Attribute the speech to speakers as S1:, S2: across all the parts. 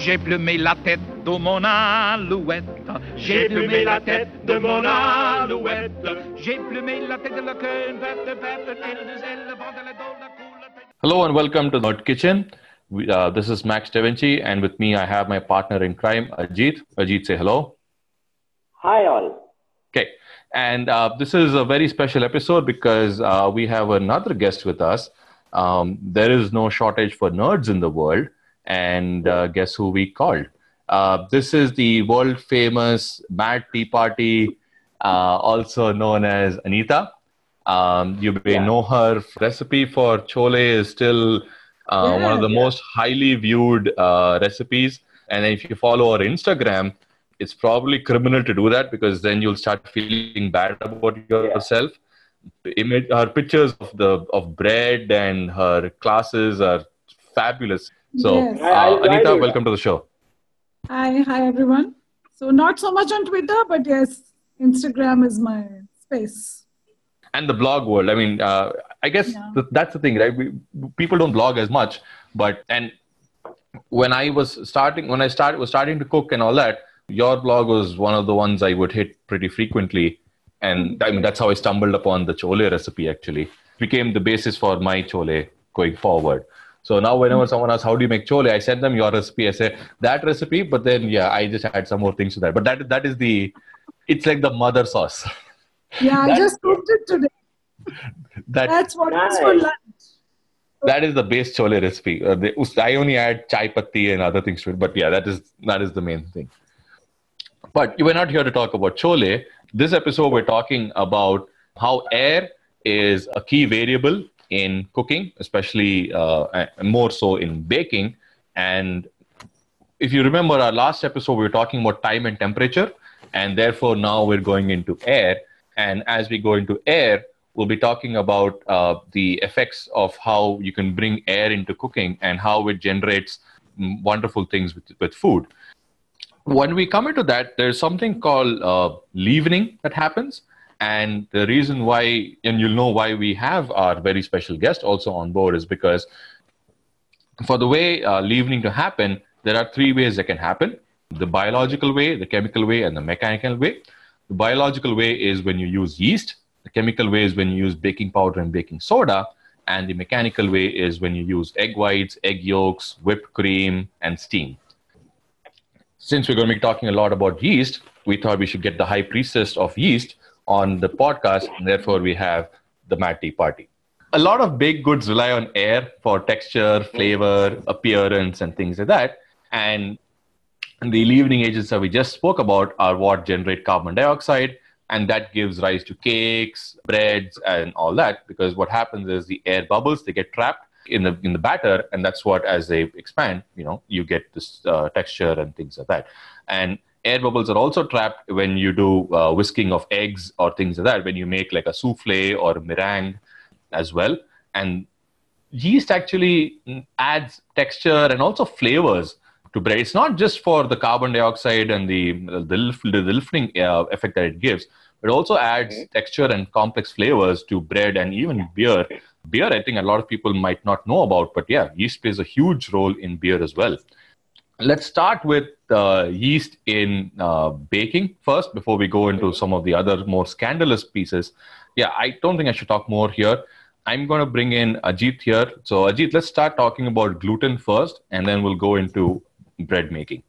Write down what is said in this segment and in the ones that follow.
S1: J'ai plumé la tête de mon alouette. J'ai plumé la tête de mon alouette. J'ai plumé la tête de la queue, Hello and welcome to Nerd Kitchen. This is Max Da Vinci, and with me I have my partner in crime, Ajit. Ajit, say hello.
S2: Hi all.
S1: Okay, and this is a very special episode because we have another guest with us. There is no shortage for nerds in the world, and guess who we called? This is the world famous Mad Tea Party, also known as Anita. You may know her recipe for chole is still one of the most highly viewed recipes. And if you follow her Instagram, it's probably criminal to do that because then you'll start feeling bad about yourself. Her pictures of bread and her classes are fabulous. So, Anita, welcome to the show.
S3: Hi everyone. So not so much on Twitter, but yes, Instagram is my space.
S1: And the blog world. I mean, I guess that's the thing, right? People don't blog as much, and when I was starting to cook and all that, your blog was one of the ones I would hit pretty frequently. And I mean, that's how I stumbled upon the chole recipe, actually. It became the basis for my chole going forward. So now whenever someone asks, how do you make chole? I send them your recipe. I say, that recipe, but then, I just add some more things to that. But that is it's like the mother sauce.
S3: Yeah, I just cooked it today. That's what it's for lunch.
S1: That is the base chole recipe. I only add chai patti and other things to it. But that is the main thing. But we're not here to talk about chole. This episode, we're talking about how air is a key variable in cooking, especially more so in baking. And if you remember our last episode, we were talking about time and temperature. And therefore, now we're going into air. And as we go into air, we'll be talking about the effects of how you can bring air into cooking and how it generates wonderful things with food. When we come into that, there's something called leavening that happens. And the reason why, and you'll know why we have our very special guest also on board, is because for the way leavening to happen, there are three ways that can happen: the biological way, the chemical way, and the mechanical way. The biological way is when you use yeast. The chemical way is when you use baking powder and baking soda. And the mechanical way is when you use egg whites, egg yolks, whipped cream, and steam. Since we're going to be talking a lot about yeast, we thought we should get the high priestess of yeast on the podcast, and therefore we have the Mad Tea Party. A lot of baked goods rely on air for texture, flavor, appearance, and things like that. And the leavening agents that we just spoke about are what generate carbon dioxide, and that gives rise to cakes, breads, and all that, because what happens is the air bubbles, they get trapped in the batter, and that's what, as they expand, you get this texture and things like that. And air bubbles are also trapped when you do whisking of eggs or things like that, when you make like a souffle or a meringue as well. And yeast actually adds texture and also flavors to bread. It's not just for the carbon dioxide and the lifting effect that it gives, but it also adds texture and complex flavors to bread and even beer. Beer, I think a lot of people might not know about, but yeast plays a huge role in beer as well. Let's start with yeast in baking first before we go into some of the other more scandalous pieces. I don't think I should talk more here. I'm going to bring in Ajit here. So Ajit, let's start talking about gluten first, and then we'll go into bread making.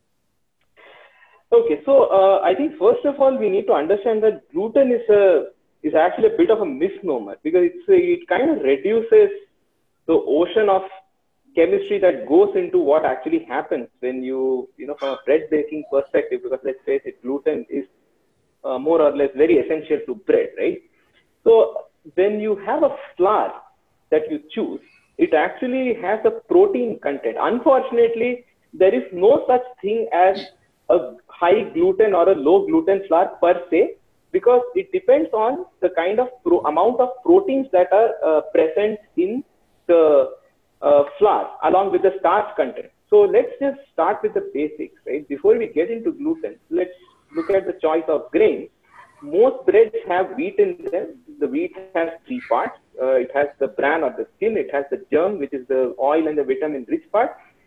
S2: Okay, so I think first of all, we need to understand that gluten is actually a bit of a misnomer, because it kind of reduces the ocean of chemistry that goes into what actually happens when from a bread baking perspective, because let's face it, gluten is more or less very essential to bread, right? So when you have a flour that you choose, it actually has a protein content. Unfortunately, there is no such thing as a high gluten or a low gluten flour per se, because it depends on the kind of amount of proteins that are present in the flour along with the starch content. So let's just start with the basics, right? Before we get into gluten, let's look at the choice of grains. Most breads have wheat in them. The wheat has three parts. It has the bran or the skin. It has the germ, which is the oil and the vitamin-rich part.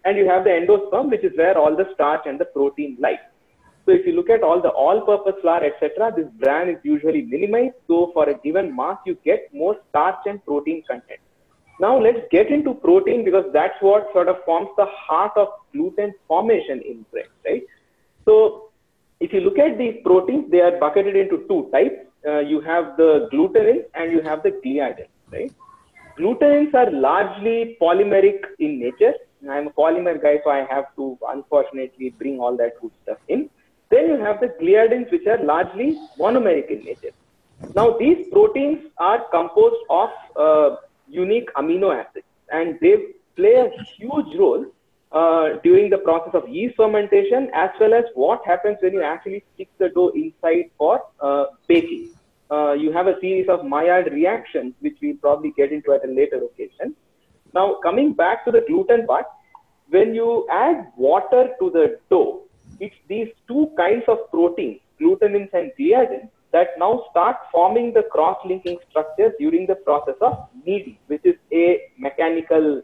S2: and you have the endosperm, which is where all the starch and the protein lie. So if you look at all the all-purpose flour, etc., this bran is usually minimized. So for a given mass, you get more starch and protein content. Now let's get into protein, because that's what sort of forms the heart of gluten formation in bread, right? So if you look at these proteins, they are bucketed into two types. You have the glutenins and you have the gliadins, right? Glutenins are largely polymeric in nature. I'm a polymer guy, so I have to unfortunately bring all that good stuff in. Then you have the gliadins, which are largely monomeric in nature. Now, these proteins are composed of unique amino acids, and they play a huge role during the process of yeast fermentation, as well as what happens when you actually stick the dough inside for baking. You have a series of Maillard reactions, which we'll probably get into at a later occasion. Now, coming back to the gluten part, when you add water to the dough, it's these two kinds of proteins, glutenins and gliadins, that now start forming the cross-linking structures during the process of kneading, which is a mechanical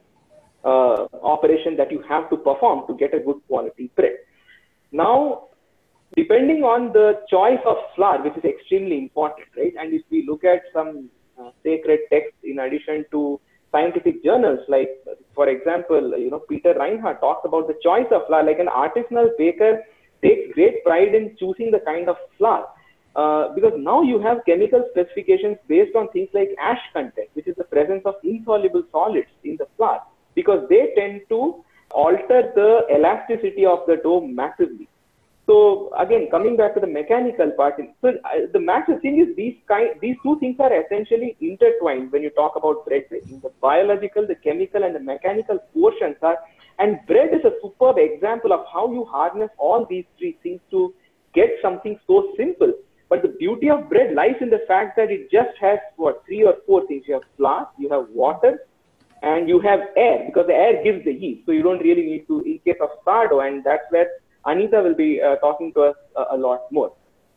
S2: operation that you have to perform to get a good quality bread. Now, depending on the choice of flour, which is extremely important, right? And if we look at some sacred texts in addition to scientific journals, like, for example, Peter Reinhardt talks about the choice of flour. Like, an artisanal baker takes great pride in choosing the kind of flour, because now you have chemical specifications based on things like ash content, which is the presence of insoluble solids in the flour, because they tend to alter the elasticity of the dough massively. So again, coming back to the mechanical part, so the massive thing is these two things are essentially intertwined when you talk about bread making. The biological, the chemical, and the mechanical portions are, and bread is a superb example of how you harness all these three things to get something so simple. But the beauty of bread lies in the fact that it just has three or four things. You have flour, you have water, and you have air, because the air gives the yeast. So you don't really need to, in case of sourdough, and that's where Anita will be talking to us a lot more.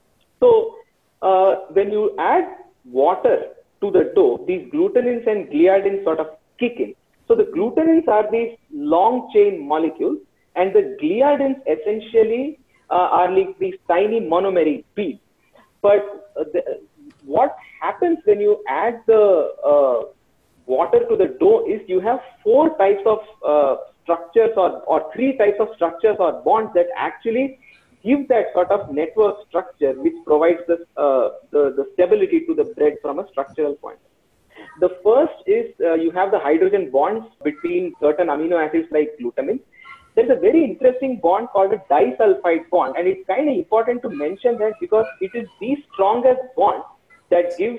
S2: So when you add water to the dough, these glutenins and gliadins sort of kick in. So the glutenins are these long chain molecules, and the gliadins essentially are like these tiny monomeric beads. But what happens when you add the water to the dough is you have four types of structures or three types of structures or bonds that actually give that sort of network structure, which provides the stability to the bread from a structural point. The first is you have the hydrogen bonds between certain amino acids like glutamine. There's a very interesting bond called a disulfide bond, and it's kind of important to mention that because it is the strongest bond that gives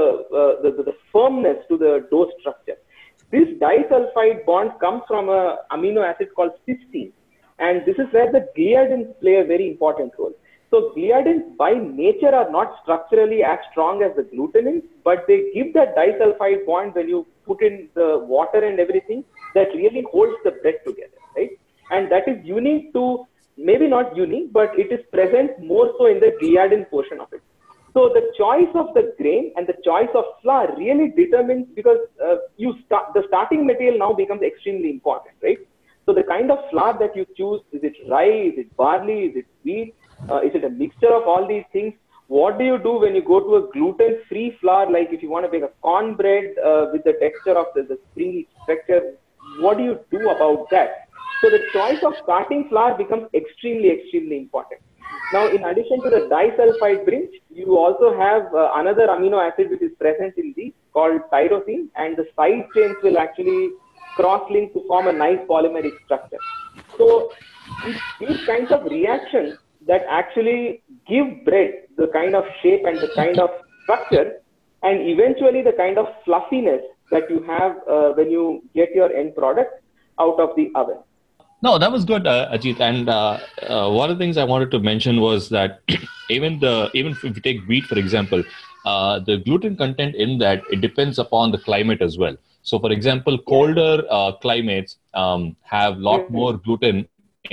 S2: the firmness to the dough structure. This disulfide bond comes from an amino acid called cysteine, and this is where the gliadins play a very important role. So gliadins by nature are not structurally as strong as the glutenins, but they give that disulfide bond when you put in the water and everything that really holds the bread together, right? And that is unique to, maybe not unique, but it is present more so in the gliadin portion of it. So the choice of the grain and the choice of flour really determines, because the starting material now becomes extremely important, right? So the kind of flour that you choose, is it rye, is it barley, is it wheat, is it a mixture of all these things? What do you do when you go to a gluten-free flour, like if you want to make a cornbread with the texture of the springy texture, what do you do about that? So the choice of starting flour becomes extremely, extremely important. Now, in addition to the disulfide bridge, you also have another amino acid which is present in these called tyrosine, and the side chains will actually cross-link to form a nice polymeric structure. So it's these kinds of reactions that actually give bread the kind of shape and the kind of structure, and eventually the kind of fluffiness that you have when you get your end product out of the oven.
S1: No, that was good, Ajit. And one of the things I wanted to mention was that even if you take wheat, for example, the gluten content in that, it depends upon the climate as well. So, for example, colder climates have a lot more gluten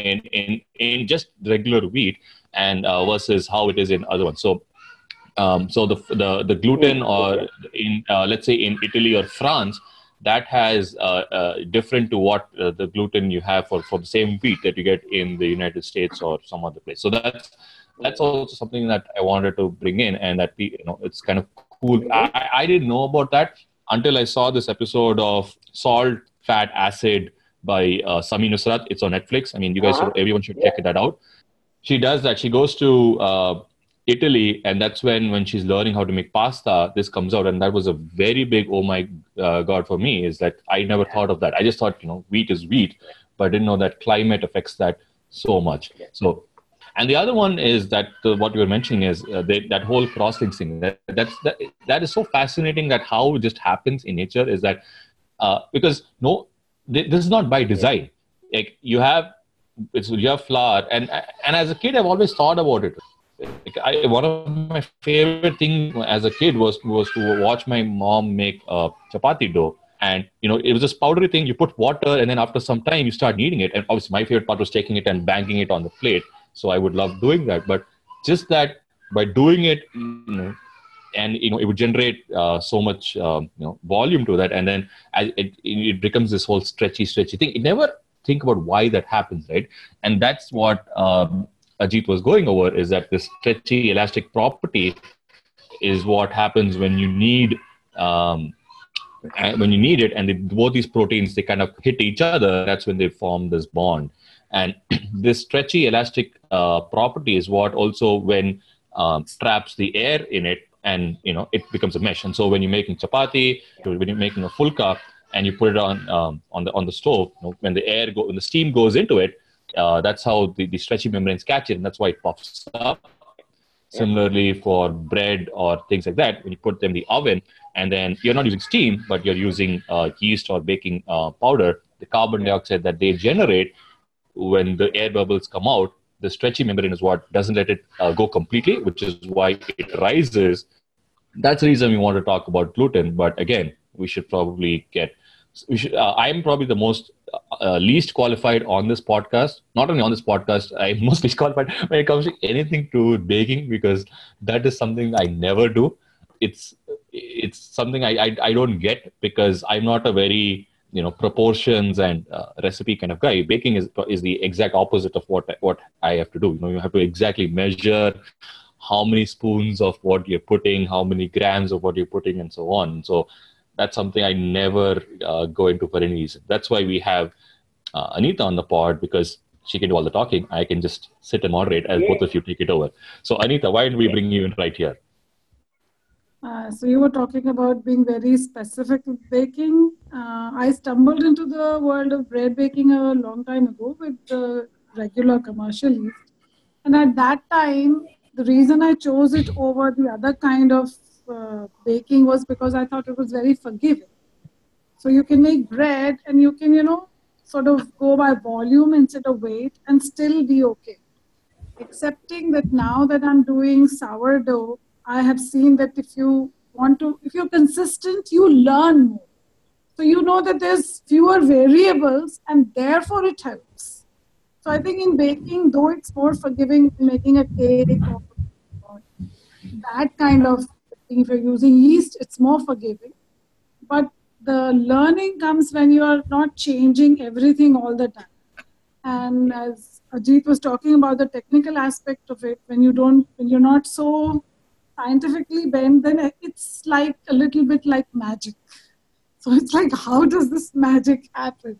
S1: in just regular wheat and versus how it is in other ones. So, the gluten, or in let's say in Italy or France, that has different to what the gluten you have for the same wheat that you get in the United States or some other place. So that's also something that I wanted to bring in, and that it's kind of cool. I didn't know about that until I saw this episode of Salt, Fat, Acid by Sami Nusrat. It's on Netflix. I mean, you guys, everyone should check that out. She does that. She goes to Italy, and that's when she's learning how to make pasta, this comes out. And that was a very big, oh my God, for me, is that I never thought of that. I just thought, wheat is wheat, but I didn't know that climate affects that so much. So, and the other one is that what you were mentioning is that whole crosslinks thing. That is so fascinating, that how it just happens in nature is that because this is not by design. Like you have flour, and as a kid, I've always thought about it. One of my favorite things as a kid was to watch my mom make chapati dough. And, it was this powdery thing. You put water, and then after some time, you start kneading it. And obviously, my favorite part was taking it and banging it on the plate. So I would love doing that. But just that by doing it, and, it would generate so much, volume to that. And then it becomes this whole stretchy thing. You never think about why that happens, right? And that's what Ajit was going over, is that this stretchy elastic property is what happens when you need it, and both these proteins, they kind of hit each other. That's when they form this bond. And this stretchy elastic property is what also when traps the air in it, and it becomes a mesh. And so when you're making chapati, when you're making a fulka, and you put it on the stove, when the steam goes into it, that's how the stretchy membranes catch it, and that's why it puffs up. Similarly, for bread or things like that, when you put them in the oven, and then you're not using steam, but you're using yeast or baking powder, the carbon dioxide that they generate when the air bubbles come out, the stretchy membrane is what doesn't let it go completely, which is why it rises. That's the reason we want to talk about gluten. But again, we should probably I'm probably the most least qualified on this podcast. Not only on this podcast, I'm most least qualified when it comes to anything to baking, because that is something I never do. It's something I don't get, because I'm not a very proportions and recipe kind of guy. Baking is the exact opposite of what I have to do. You have to exactly measure how many spoons of what you're putting, how many grams of what you're putting, and so on. So that's something I never go into for any reason. That's why we have Anita on the pod, because she can do all the talking. I can just sit and moderate as both of you take it over. So Anita, why don't we bring you in right here?
S3: So you were talking about being very specific with baking. I stumbled into the world of bread baking a long time ago with the regular commercial yeast. And at that time, the reason I chose it over the other kind of baking was because I thought it was very forgiving. So you can make bread and you can, sort of go by volume instead of weight and still be okay. Excepting that now that I'm doing sourdough, I have seen that if you're consistent, you learn more. So you know that there's fewer variables and therefore it helps. So I think in baking, though it's more forgiving than making a cake or that kind of thing, if you're using yeast, it's more forgiving. But the learning comes when you are not changing everything all the time. And as Ajit was talking about the technical aspect of it, when you're not so scientifically bent, then it's like a little bit like magic. So it's like, how does this magic happen?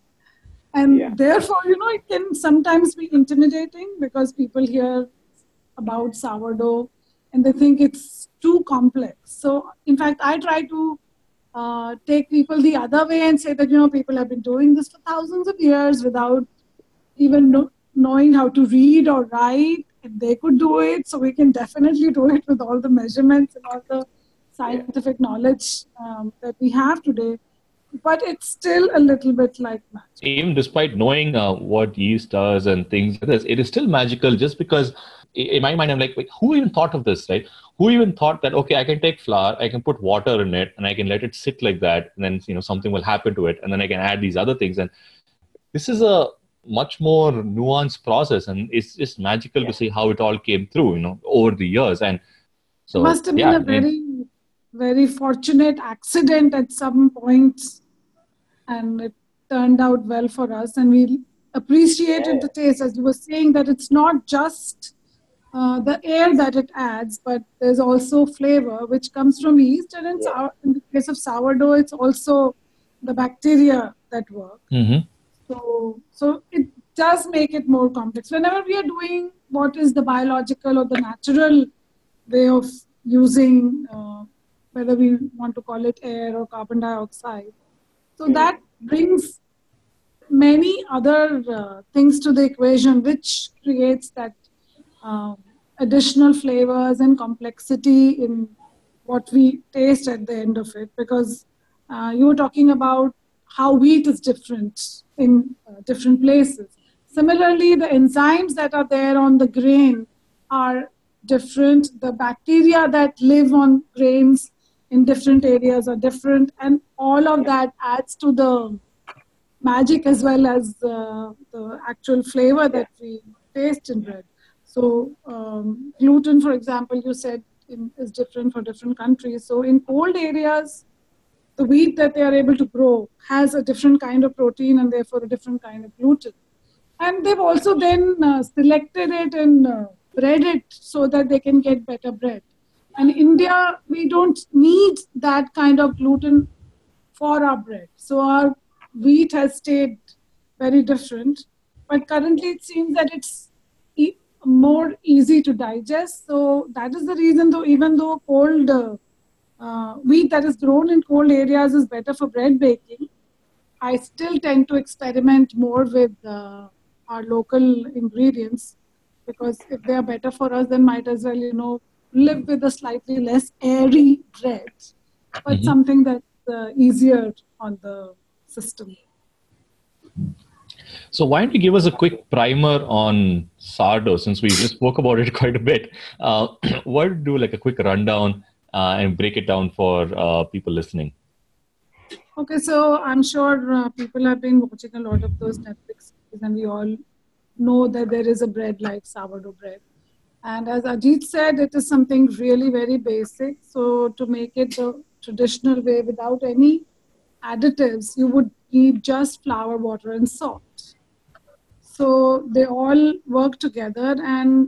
S3: And therefore, it can sometimes be intimidating, because people hear about sourdough and they think it's too complex. So in fact, I try to take people the other way and say that, people have been doing this for thousands of years without even knowing how to read or write. If they could do it, so we can definitely do it with all the measurements and all the scientific knowledge that we have today. But it's still a little bit like magic.
S1: Even despite knowing what yeast does and things like this, it is still magical, just because in my mind, I'm like, wait, who even thought of this, right? Who even thought that, okay, I can take flour, I can put water in it, and I can let it sit like that, and then, something will happen to it, and then I can add these other things. And this is a much more nuanced process, and it's just magical to see how it all came through, over the years. And so
S3: it must have been a very, very fortunate accident at some point and it turned out well for us, and we appreciated the taste. As you were saying, that it's not just the air that it adds, but there's also flavor which comes from yeast. And in the case of sourdough, it's also the bacteria that work. So it does make it more complex. Whenever we are doing what is the biological or the natural way of using, whether we want to call it air or carbon dioxide, so that brings many other things to the equation, which creates that additional flavors and complexity in what we taste at the end of it. Because you were talking about how wheat is different in different places. Similarly, the enzymes that are there on the grain are different. The bacteria that live on grains in different areas are different. And all of that adds to the magic as well as the actual flavor that we taste in bread. So gluten, for example, you said is different for different countries. So in cold areas, the wheat that they are able to grow has a different kind of protein and therefore a different kind of gluten. And they've also then selected it and bred it so that they can get better bread. And in India, we don't need that kind of gluten for our bread. So our wheat has stayed very different. But currently, it seems that it's more easy to digest. So that is the reason, though, even though cold wheat that is grown in cold areas is better for bread baking, I still tend to experiment more with our local ingredients, because if they are better for us, then might as well, live with a slightly less airy bread, but something that's easier on the system.
S1: So why don't you give us a quick primer on sourdough, since we just spoke about it quite a bit. Why don't you do like a quick rundown and break it down for people listening?
S3: Okay, so I'm sure people have been watching a lot of those Netflix series, and we all know that there is a bread like sourdough bread. And as Ajit said, it is something really very basic. So to make it the traditional way without any additives, you would need just flour, water, and salt. So they all work together, and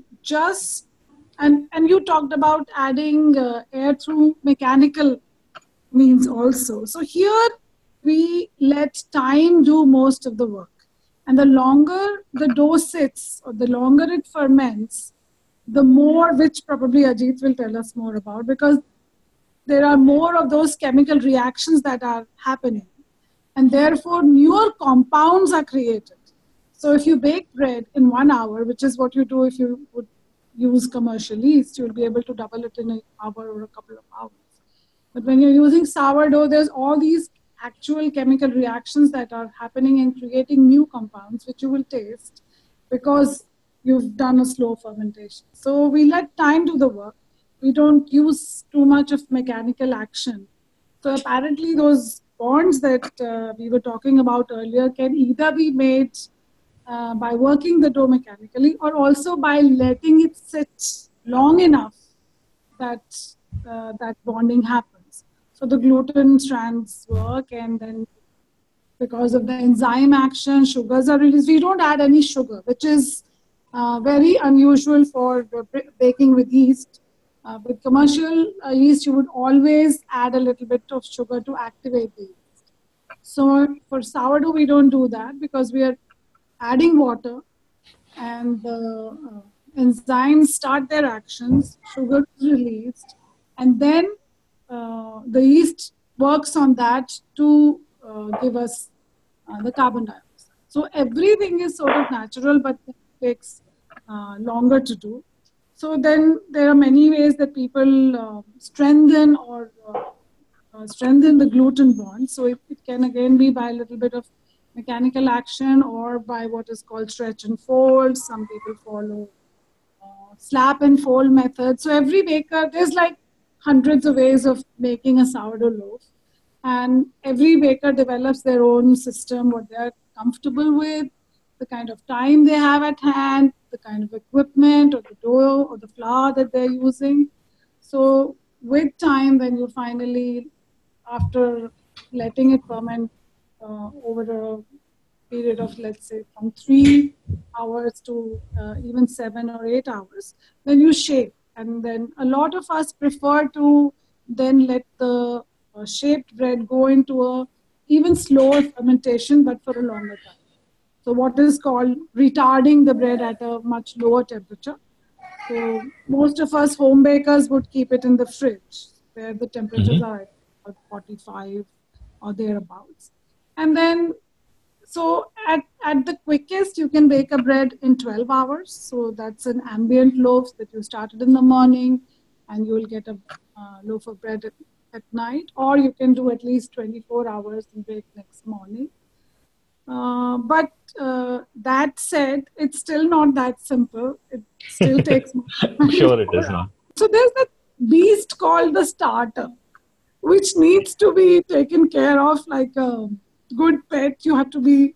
S3: and you talked about adding air through mechanical means also. So here we let time do most of the work. And the longer the dough sits or the longer it ferments, the more, which probably Ajit will tell us more about, because there are more of those chemical reactions that are happening. And therefore, newer compounds are created. So if you bake bread in 1 hour, which is what you do if you would use commercial yeast, you'll be able to double it in an hour or a couple of hours. But when you're using sourdough, there's all these actual chemical reactions that are happening and creating new compounds, which you will taste because you've done a slow fermentation. So we let time do the work. We don't use too much of mechanical action. So apparently those bonds that we were talking about earlier can either be made by working the dough mechanically, or also by letting it sit long enough that that bonding happens. So the gluten strands work, and then because of the enzyme action, sugars are released. We don't add any sugar, which is very unusual for baking with yeast. With commercial yeast, you would always add a little bit of sugar to activate the yeast. So for sourdough, we don't do that because we are adding water, and the enzymes start their actions, sugar is released, and then the yeast works on that to give us the carbon dioxide. So everything is sort of natural, but it takes longer to do. So then there are many ways that people strengthen or strengthen the gluten bond. So it can again be by a little bit of mechanical action or by what is called stretch and fold. Some people follow slap and fold method. So every baker, there's like hundreds of ways of making a sourdough loaf. And every baker develops their own system, what they're comfortable with, the kind of time they have at hand, the kind of equipment or the dough or the flour that they're using. So with time, when you finally, after letting it ferment over a period of, let's say, from 3 hours to even 7 or 8 hours, then you shape. And then a lot of us prefer to then let the shaped bread go into a even slower fermentation, but for a longer time. So what is called retarding the bread at a much lower temperature. So most of us home bakers would keep it in the fridge where the temperatures are at about 45 or thereabouts. And then, so at the quickest, you can bake a bread in 12 hours. So that's an ambient loaf that you started in the morning and you will get a loaf of bread at night. Or you can do at least 24 hours and bake next morning. But that said, it's still not that simple. It still takes more time.
S1: I'm sure it is not.
S3: So there's that beast called the starter, which needs to be taken care of like a good pet. You have to be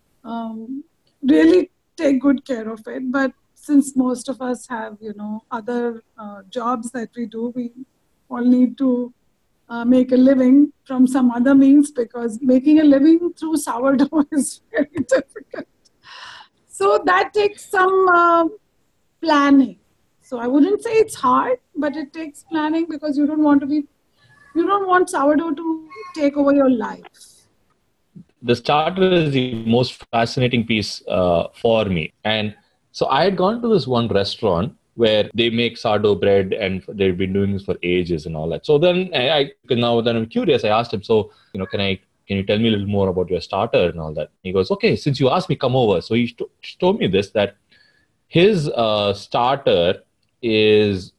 S3: really take good care of it. But since most of us have, other jobs that we do, we all need to make a living from some other means, because making a living through sourdough is very difficult. So that takes some planning. So I wouldn't say it's hard, but it takes planning, because you don't want sourdough to take over your life.
S1: The starter is the most fascinating piece for me. And so I had gone to this one restaurant where they make sourdough bread and they've been doing this for ages and all that. So then I'm curious. I asked him, so, can you tell me a little more about your starter and all that? He goes, okay, since you asked me, come over. So he told me this, that his starter is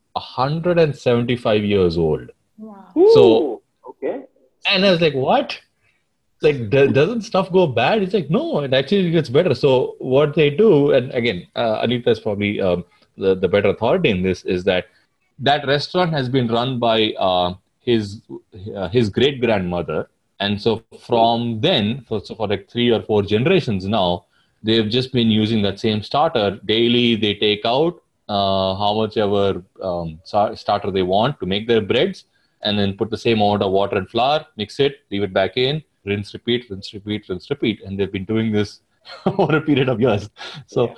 S1: 175 years old.
S3: Wow.
S1: So,
S2: okay.
S1: And I was like, what? Like, doesn't stuff go bad? It's like, no, it actually gets better. So what they do, and again, Anita is probably the better authority in this, is that restaurant has been run by his great grandmother, and so from then, for like 3 or 4 generations now, they've just been using that same starter daily. They take out how much ever starter they want to make their breads, and then put the same amount of water and flour, mix it, leave it back in, rinse, repeat, rinse, repeat, rinse, repeat. And they've been doing this over a period of years. So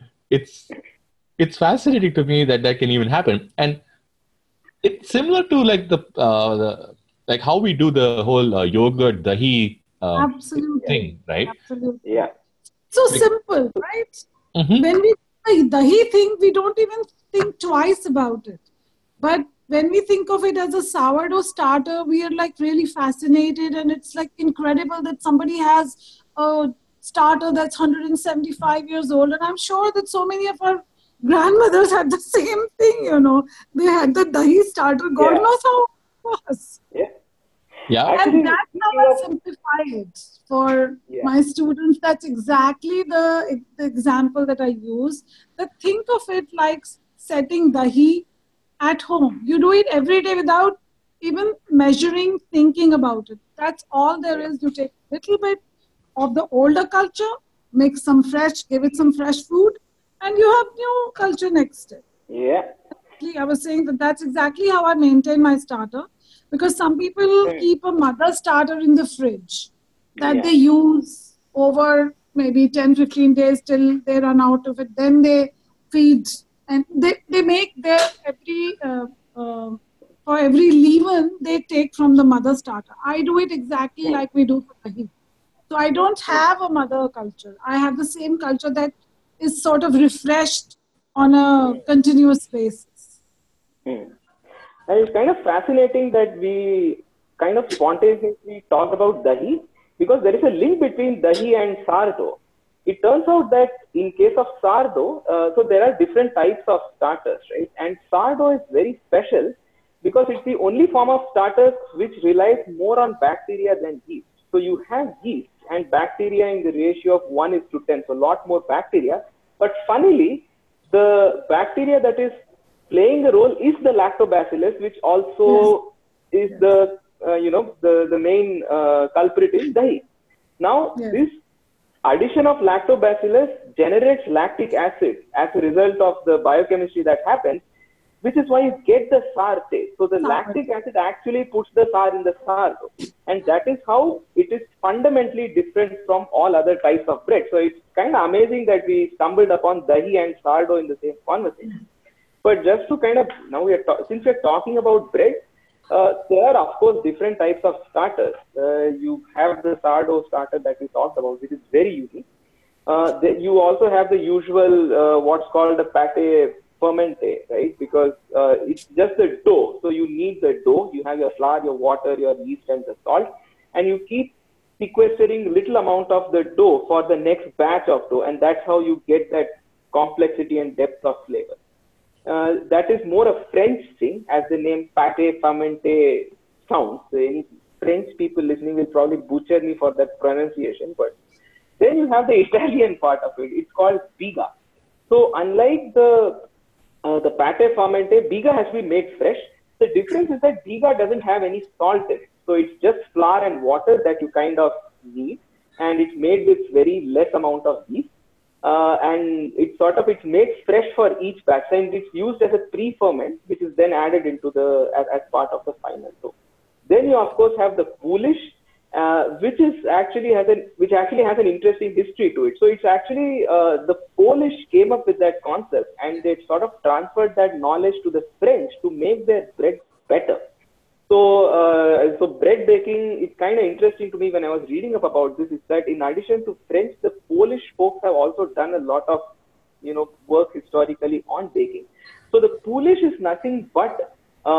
S1: it's fascinating to me that can even happen. And it's similar to like like how we do the whole yogurt, dahi
S3: Absolutely.
S1: thing, right?
S3: Absolutely.
S2: Yeah.
S3: So simple, right?
S1: Mm-hmm.
S3: When we do the dahi thing, we don't even think twice about it. But when we think of it as a sourdough starter, we are like really fascinated, and it's like incredible that somebody has a starter that's 175 years old. And I'm sure that so many of our grandmothers had the same thing, They had the dahi starter. God knows how it was.
S2: Yeah.
S1: Yeah.
S2: Actually,
S3: And that's how I simplify it for my students. That's exactly the example that I use. That think of it like setting dahi at home. You do it every day without even measuring, thinking about it. That's all there is. You take a little bit of the older culture, mix some fresh, give it some fresh food, and you have new culture next day.
S2: Yeah.
S3: I was saying that that's exactly how I maintain my starter, because some people keep a mother starter in the fridge that they use over maybe 10-15 days till they run out of it. Then they feed, and they make their for every leaven they take from the mother starter. I do it exactly like we do for dahi. So I don't have a mother culture. I have the same culture that is sort of refreshed on a continuous basis.
S2: And it's kind of fascinating that we kind of spontaneously talk about dahi, because there is a link between dahi and sourdough. It turns out that in case of sourdough, so there are different types of starters, right? And sourdough is very special because it's the only form of starters which relies more on bacteria than yeast. So you have yeast and bacteria in the ratio of 1:10, so a lot more bacteria. But funnily, the bacteria that is playing a role is the lactobacillus, which also is the main culprit in dahi. Now, this addition of lactobacillus generates lactic acid as a result of the biochemistry that happens. which is why you get the sour taste. So the lactic acid actually puts the sour in the sourdough. And that is how it is fundamentally different from all other types of bread. So it's kind of amazing that we stumbled upon dahi and sourdough in the same conversation. But just to kind of, now since we're talking about bread, there are of course different types of starters. You have the sourdough starter that we talked about, which is very unique. You also have the usual what's called the pate fermente, right? Because it's just the dough. So you need the dough. You have your flour, your water, your yeast, and the salt, and you keep sequestering little amount of the dough for the next batch of dough, and that's how you get that complexity and depth of flavor. That is more a French thing, as the name pate fermente sounds. Any French people listening will probably butcher me for that pronunciation, but then you have the Italian part of it. It's called biga. So unlike the pate fermente, biga has been made fresh. The difference is that biga doesn't have any salt in it. So it's just flour and water that you kind of need, and it's made with very less amount of yeast. And it's made fresh for each batch, and it's used as a pre-ferment, which is then added into as part of the final dough. Then you of course have the Polish, which actually has an interesting history to it. So it's actually the Polish came up with that concept, and they sort of transferred that knowledge to the French to make their bread better. So bread baking is kind of interesting to me when I was reading up about this, is that in addition to French, the Polish folks have also done a lot of, work historically on baking. So the Polish is nothing but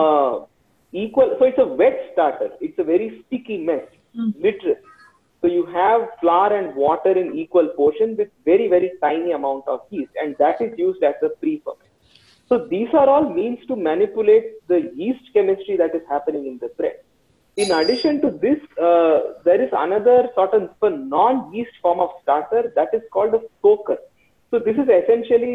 S2: equal. So it's a wet starter. It's a very sticky mess, literally. So you have flour and water in equal portion with very, very tiny amount of yeast, and that is used as a pre-ferment. So these are all means to manipulate the yeast chemistry that is happening in the bread. In addition to this, there is another sort of a non-yeast form of starter that is called a soaker. So this is essentially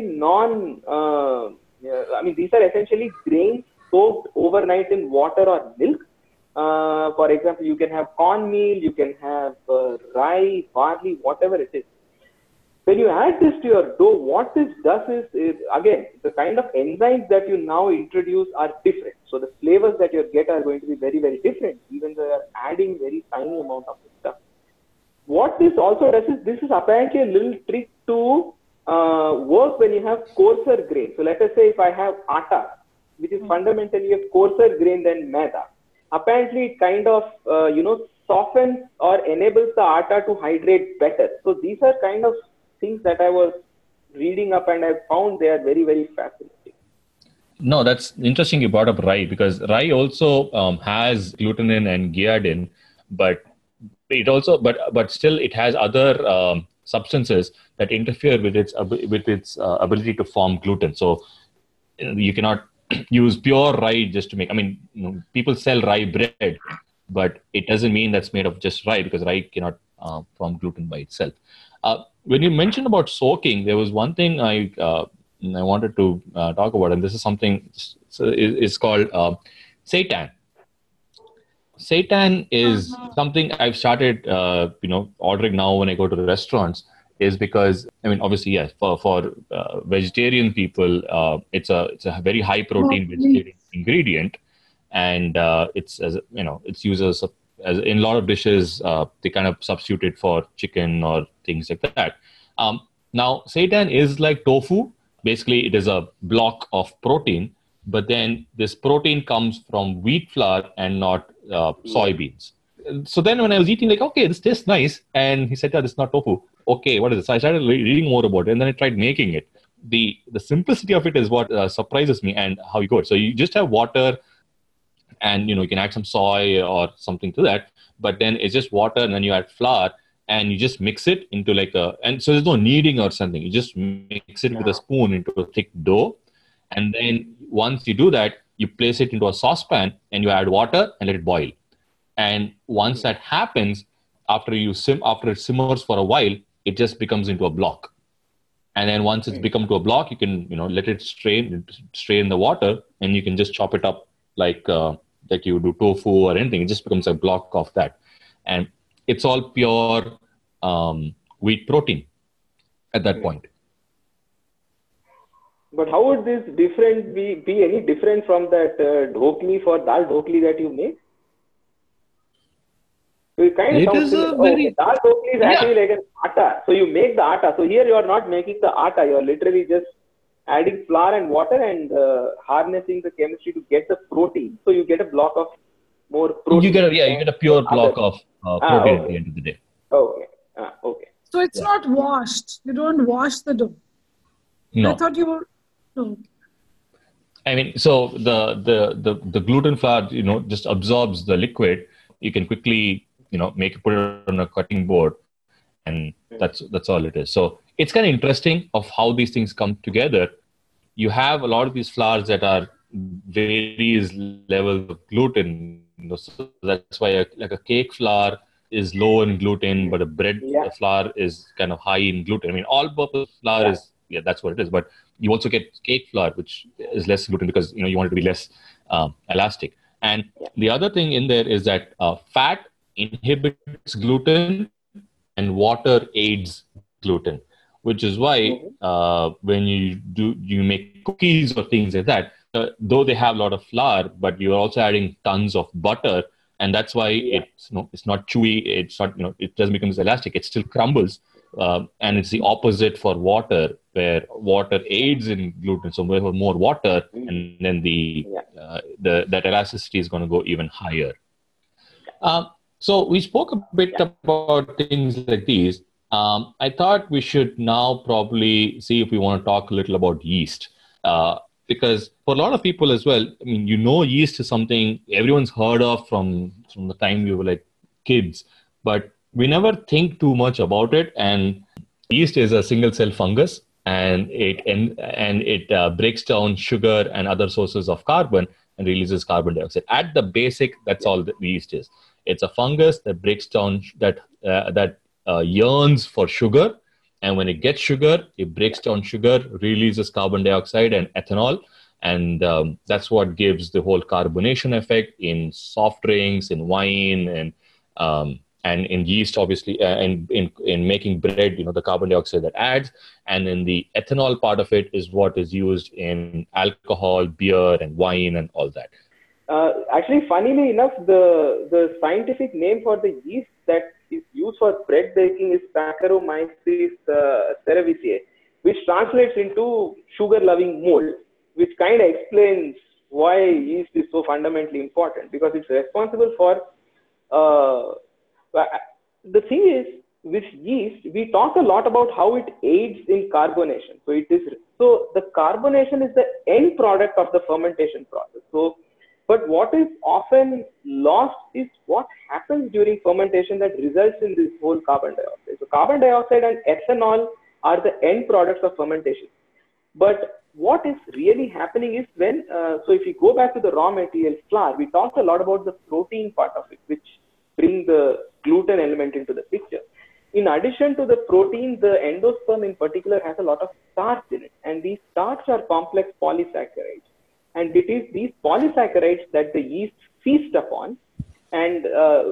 S2: these are essentially grains soaked overnight in water or milk. For example, you can have cornmeal, you can have rye, barley, whatever it is. When you add this to your dough, what this does is again, the kind of enzymes that you now introduce are different. So the flavors that you get are going to be very, very different, even though you're adding very tiny amount of this stuff. What this also does is, this is apparently a little trick to work when you have coarser grain. So let us say if I have atta, which is fundamentally a coarser grain than maida. Apparently it kind of, softens or enables the atta to hydrate better. So these are kind of things that I was reading up, and I found they are very, very fascinating.
S1: No, that's interesting you brought up rye, because rye also has glutenin and ghidin, but it also, but still it has other substances that interfere with its ability to form gluten. So you cannot use pure rye just to make. People sell rye bread, but it doesn't mean that's made of just rye, because rye cannot form gluten by itself. When you mentioned about soaking, there was one thing I wanted to talk about, and this is something is called seitan. Seitan is something I've started, ordering now when I go to the restaurants. Is because obviously, yes, for vegetarian people, it's a very high protein vegetarian ingredient, and it's used as in a lot of dishes. They kind of substitute it for chicken or things like that. Now, seitan is like tofu. Basically, it is a block of protein, but then this protein comes from wheat flour and not soybeans. So then when I was eating, okay, this tastes nice. And he said, this is not tofu. Okay, what is it? So I started reading more about it, and then I tried making it. The simplicity of it is what surprises me, and how you go. So you just have water, and you can add some soy or something to that. But then it's just water, and then you add flour, and you just mix it into and so there's no kneading or something. You just mix it with a spoon into a thick dough. And then once you do that, you place it into a saucepan, and you add water and let it boil. And once that happens, after it simmers for a while, it just becomes into a block. And then once it's become to a block, you can let it strain the water, and you can just chop it up like you do tofu or anything. It just becomes a block of that, and it's all pure wheat protein at that point.
S2: But how would this be any different from that dhokli for dal dhokli that you make? So it kind of
S1: It
S2: sounds
S1: is a
S2: similar. Oh, okay.
S1: very,
S2: Dal dhokli is
S1: yeah.
S2: actually like an atta. So you make the atta. So here you are not making the atta. You are literally just adding flour and water and harnessing the chemistry to get the protein. So you get a block of more
S1: You
S2: protein.
S1: get a pure block of protein at the
S2: Okay.
S1: end of the day.
S2: Okay. Okay.
S3: So it's
S1: Yeah.
S3: not washed. You don't wash the dough. I
S1: No.
S3: thought you were. No.
S1: I mean, so the gluten flour, just absorbs the liquid. You can quickly, put it on a cutting board, and that's all it is. So it's kind of interesting of how these things come together. You have a lot of these flours that are various levels of gluten. So that's why like a cake flour is low in gluten, but a bread
S2: Yeah.
S1: flour is kind of high in gluten. I mean, all-purpose flour is that's what it is. But you also get cake flour, which is less gluten because you want it to be less elastic. And the other thing in there is that fat inhibits gluten and water aids gluten, which is why when you make cookies or things like that, though they have a lot of flour, but you're also adding tons of butter, and that's why it's not chewy. It's not it doesn't become elastic. It still crumbles, and it's the opposite for water, where water aids in gluten. So we have more water, and then that elasticity is going to go even higher. So we spoke a bit about things like these. I thought we should now probably see if we want to talk a little about yeast. Because for a lot of people as well, I mean, yeast is something everyone's heard of from the time we were like kids, but we never think too much about it. And yeast is a single cell fungus, and it breaks down sugar and other sources of carbon and releases carbon dioxide. At the basic, that's all that yeast is. It's a fungus that breaks down that yearns for sugar, and when it gets sugar, it breaks down sugar, releases carbon dioxide and ethanol, and that's what gives the whole carbonation effect in soft drinks, in wine, and in yeast, obviously, and in making bread. The carbon dioxide that adds, and then the ethanol part of it is what is used in alcohol, beer, and wine, and all that.
S2: Actually, funnily enough, the scientific name for the yeast that is used for bread baking is Saccharomyces cerevisiae, which translates into sugar-loving mold, which kind of explains why yeast is so fundamentally important, because it's responsible for the thing is, with yeast, we talk a lot about how it aids in carbonation. So the carbonation is the end product of the fermentation process. But what is often lost is what happens during fermentation that results in this whole carbon dioxide. So carbon dioxide and ethanol are the end products of fermentation. But what is really happening is so if you go back to the raw material flour, we talked a lot about the protein part of it, which bring the gluten element into the picture. In addition to the protein, the endosperm in particular has a lot of starch in it. And these starch are complex polysaccharides. And it is these polysaccharides that the yeast feast upon and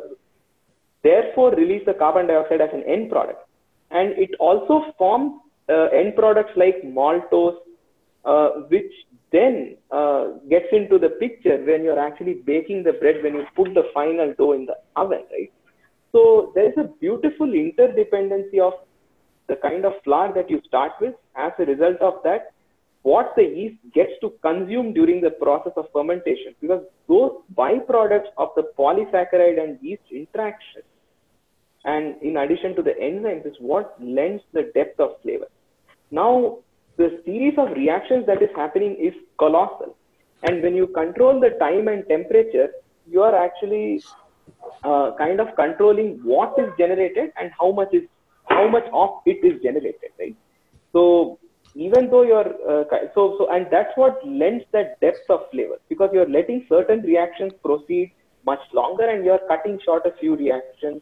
S2: therefore release the carbon dioxide as an end product. And it also forms end products like maltose, which then gets into the picture when you're actually baking the bread, when you put the final dough in the oven, right? So there's a beautiful interdependency of the kind of flour that you start with. As a result of that, what the yeast gets to consume during the process of fermentation, because those byproducts of the polysaccharide and yeast interaction, and in addition to the enzymes, is what lends the depth of flavor. Now, the series of reactions that is happening is colossal. And when you control the time and temperature, you are actually kind of controlling what is generated and how much of it is generated, right? So even though you're and that's what lends that depth of flavor, because you're letting certain reactions proceed much longer and you're cutting short a few reactions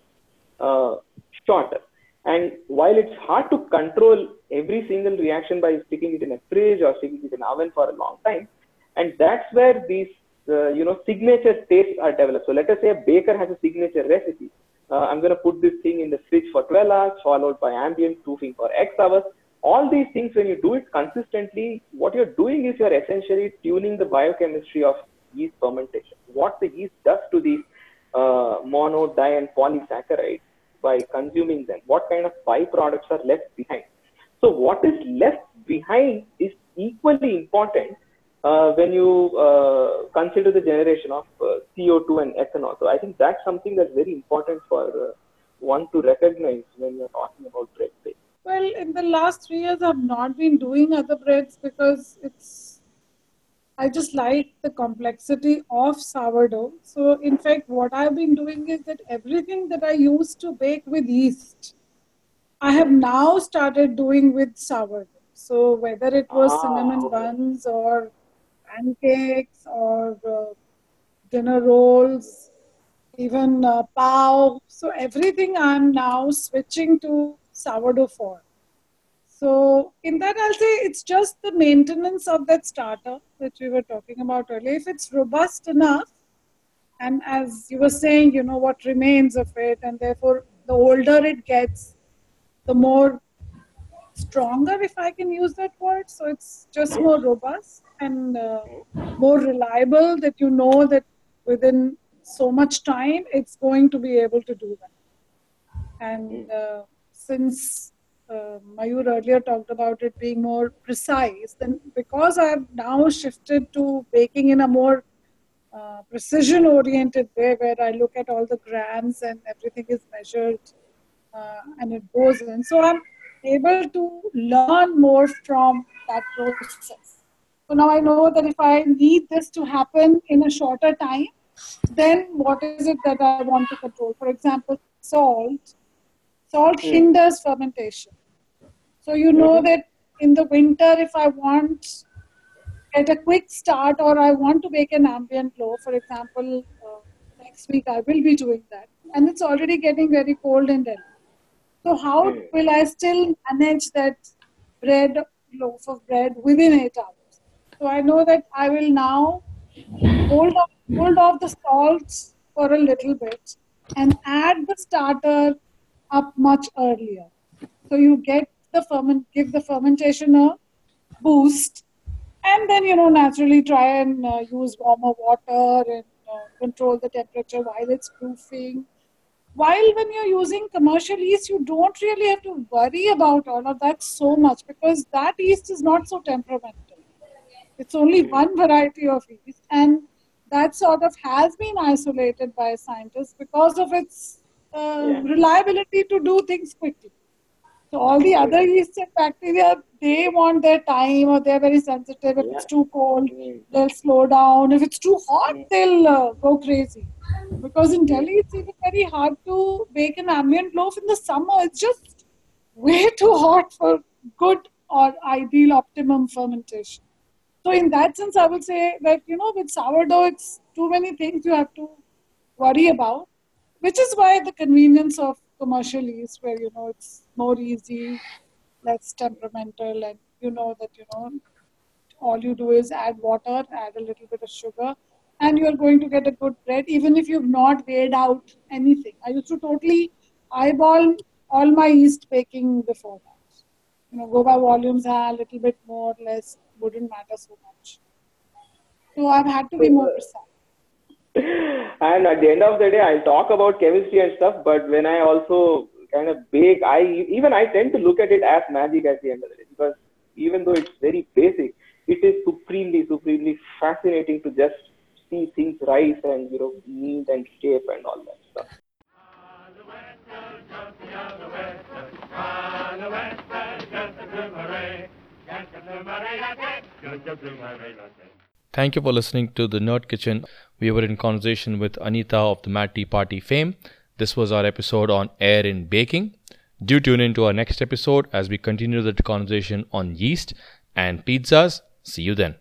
S2: shorter. And while it's hard to control every single reaction by sticking it in a fridge or sticking it in an oven for a long time, and that's where these signature tastes are developed. So let us say a baker has a signature recipe. I'm going to put this thing in the fridge for 12 hours, followed by ambient proofing for X hours. all these things, when you do it consistently, what you're doing is you're essentially tuning the biochemistry of yeast fermentation. What the yeast does to these mono, di, and polysaccharides by consuming them, what kind of byproducts are left behind. So what is left behind is equally important when you consider the generation of CO2 and ethanol. So I think that's something that's very important for one to recognize when you're talking about bread baking.
S3: Well, in the last 3 years, I've not been doing other breads because I just like the complexity of sourdough. So, in fact, what I've been doing is that everything that I used to bake with yeast, I have now started doing with sourdough. So, whether it was cinnamon buns or pancakes or dinner rolls, even pav. So, everything I'm now switching to sourdough for. So in that, I'll say it's just the maintenance of that starter that we were talking about earlier. If it's robust enough, and as you were saying, you know, what remains of it, and therefore the older it gets, the more stronger, if I can use that word. So it's just more robust and more reliable, that you know that within so much time, it's going to be able to do that. And since Mayur earlier talked about it being more precise, then because I've now shifted to baking in a more precision-oriented way, where I look at all the grams and everything is measured and it goes in. So I'm able to learn more from that process. So now I know that if I need this to happen in a shorter time, then what is it that I want to control? For example, salt. Salt hinders fermentation. So you know that in the winter, if I want at a quick start, or I want to make an ambient loaf, for example, next week I will be doing that. And it's already getting very cold in Delhi. So how will I still manage that loaf of bread within 8 hours? So I know that I will now hold off the salts for a little bit and add the starter up much earlier. So you give the fermentation a boost, and then, you know, naturally try and use warmer water and control the temperature while it's proofing. While when you're using commercial yeast, you don't really have to worry about all of that so much, because that yeast is not so temperamental. It's only one variety of yeast, and that sort of has been isolated by scientists because of its reliability to do things quickly. So all the other yeasts and bacteria, they want their time, or they're very sensitive. If it's too cold, they'll slow down. If it's too hot, they'll go crazy. Because in Delhi, it's even very hard to bake an ambient loaf in the summer. It's just way too hot for good or ideal optimum fermentation. So in that sense, I would say that, you know, with sourdough, it's too many things you have to worry about, which is why the convenience of commercial yeast, where, you know, it's more easy, less temperamental, and you know that, you know, all you do is add water, add a little bit of sugar, and you're going to get a good bread, even if you've not weighed out anything. I used to totally eyeball all my yeast baking before that. You know, go by volumes, a little bit more, less, wouldn't matter so much. So I've had to be more precise.
S2: And at the end of the day, I'll talk about chemistry and stuff, but when I also kind of bake, I tend to look at it as magic at the end of the day, because even though it's very basic, it is supremely fascinating to just see things rise and, you know, neat and shape and all that stuff.
S1: Thank you for listening to The Nerd Kitchen. We were in conversation with Anita of the Mad Tea Party fame. This was our episode on air in baking. Do tune in to our next episode as we continue the conversation on yeast and pizzas. See you then.